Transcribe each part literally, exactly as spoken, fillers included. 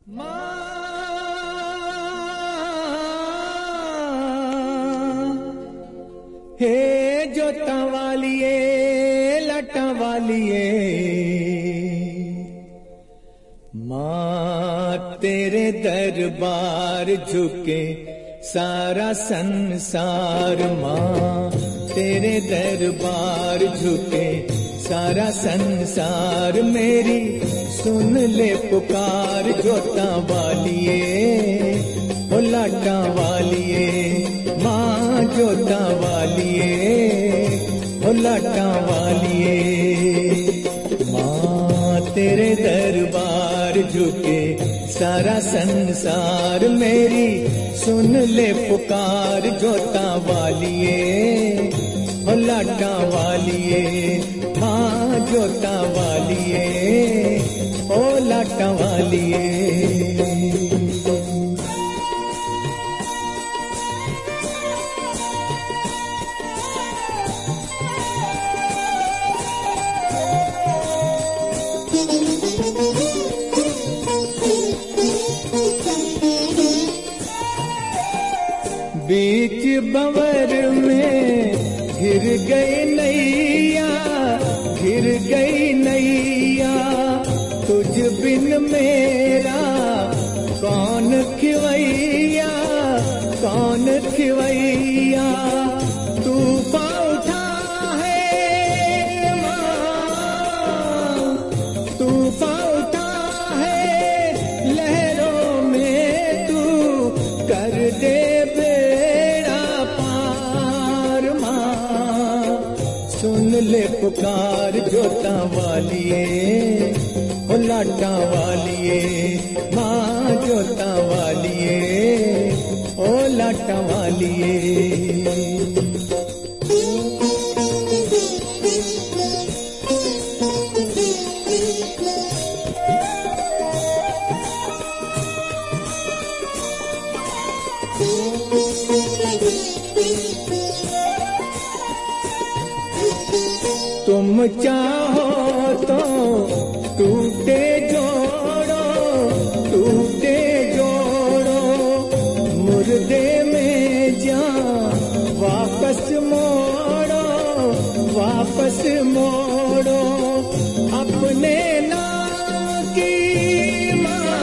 हे जोता वालिए लटा वालिए माँ तेरे दरबार झुके सारा संसार। माँ तेरे दरबार झुके सारा संसार। मेरी सुन ले पुकार जोता वालिए ओ लाटा वालिए माँ जोता वालिए ओ लाटा वालिए। माँ तेरे दरबार झुके सारा संसार। मेरी सुन ले पुकार जोता वालिए ओ लाटा वालिए माँ जोता वालिए ओ लाटा वालिए। बीच बंवर में घिर गई नैया घिर गई नैया तुझ बिन मेरा कौन खिवैया कौन खिवैया। तूफान उठा है माँ तूफान उठा है लहरों में तू कर दे सुन ले पुकार जोता वालिए ओ लाटा वालिए माँ जोता वालिए ओ लाटा वालिए। तुम चाहो तो टूटे जोड़ो टूटे जोड़ो मुर्दे में जान वापस मोड़ो वापस मोड़ो। अपने नाम की माँ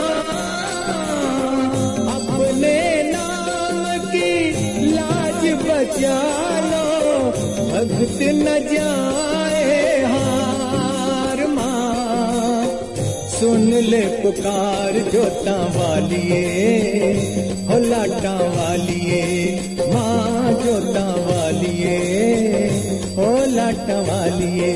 अपने नाम की लाज बचा लो भक्त न जाए हार। माँ सुन ले पुकार जोता वालिए ओ लाटा वालिए माँ जोता वालिए ओ लाटा वालिए।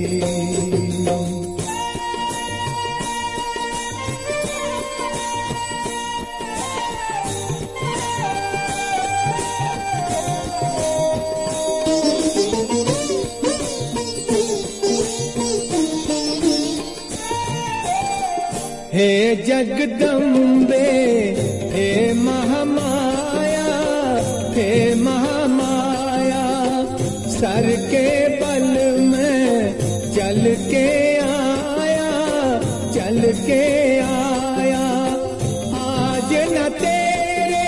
हे जगदम्बे हे महामाया हे महामाया सर के बल में चल के आया चल के आया। आज न तेरे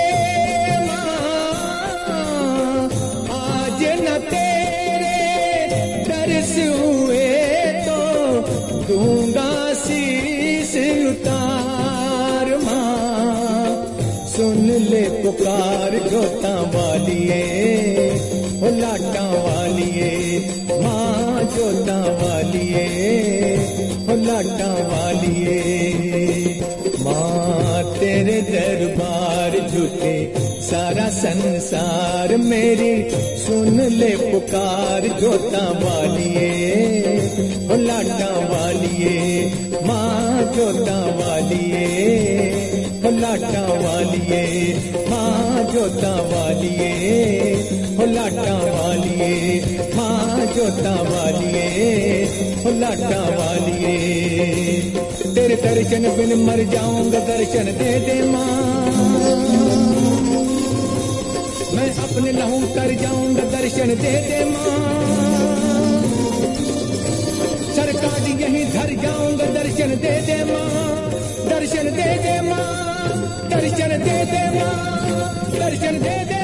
माँ आज न तेरे दर्श हुए तो दूंगा शीश उतार। माँ सुन ले पुकार जोता वालिए ओ लाटा वालिए माँ जोता वालिए ओ लाटा वालिए। माँ तेरे दरबार झुके सारा संसार। मेरी सुन ले पुकार जोता वालिए ओ लाटा वालिए माँ जोता वालिए ओ लाटा वालिए माँ जोता वालिए ओ लाटा वालिए माँ जोता वालिए ओ लाटा वालिए। तेरे दर्शन बिन मर जाऊंगा दर्शन दे दे माँ मैं अपने लहू कर जाऊंगा दर्शन दे दे माँ। सरकार यहीं धर जाऊंगा दर्शन दे दे माँ दर्शन दे दे दर्शन दे दे माँ, दर्शन दे दे